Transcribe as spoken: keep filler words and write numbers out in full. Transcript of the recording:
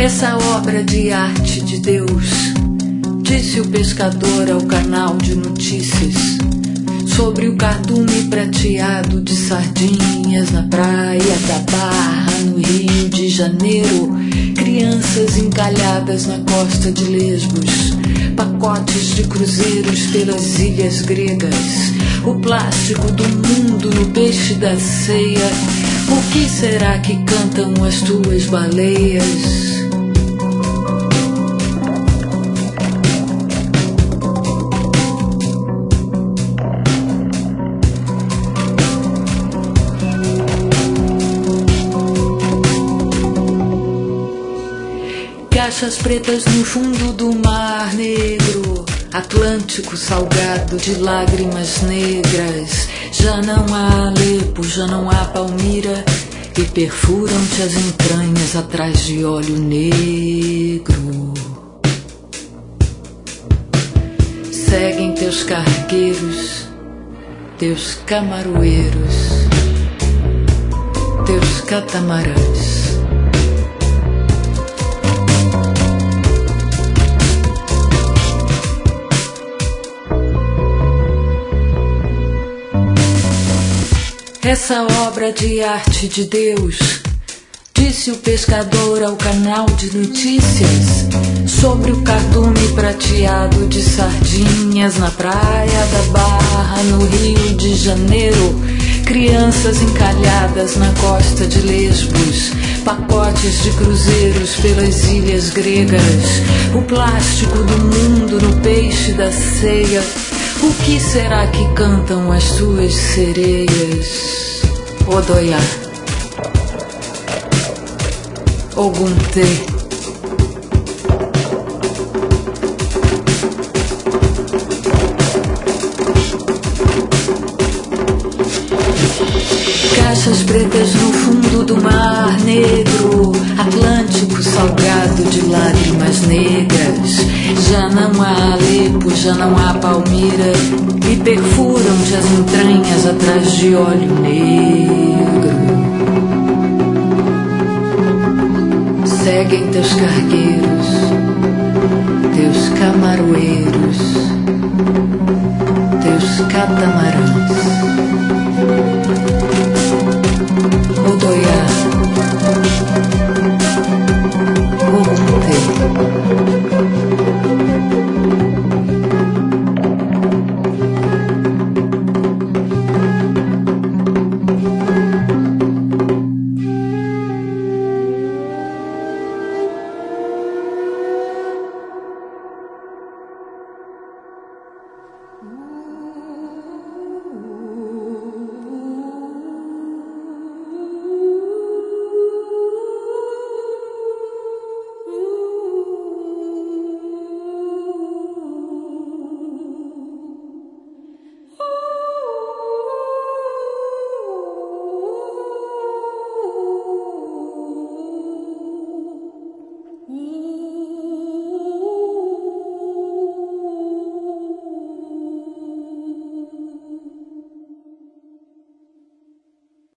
Essa obra de arte de Deus, disse o pescador ao canal de notícias, sobre o cardume prateado de sardinhas na praia da Barra, no Rio de Janeiro. Crianças encalhadas na costa de Lesbos, pacotes de cruzeiros pelas ilhas gregas, o plástico do mundo no peixe da ceia. O que será que cantam as tuas baleias? Caixas pretas no fundo do Mar Negro, Atlântico salgado de lágrimas negras. Já não há Alepo, já não há Palmira, e perfuram-te as entranhas atrás de óleo negro. Seguem teus cargueiros, teus camaroeiros, teus catamarãs. Essa obra de arte de Deus, disse o pescador ao canal de notícias, sobre o cardume prateado de sardinhas na praia da Barra, no Rio de Janeiro. Crianças encalhadas na costa de Lesbos, pacotes de cruzeiros pelas ilhas gregas, o plástico do mundo no peixe da ceia. O que será que cantam as tuas sereias? Odoiá, Oguntê. Caixas pretas no fundo do Mar Negro, Atlântico salgado de lágrimas negras. Já não há Alepo, já não há Palmira, e perfuram-te as entranhas atrás de óleo negro. Seguem teus cargueiros, teus camaroeiros, teus catamarãs.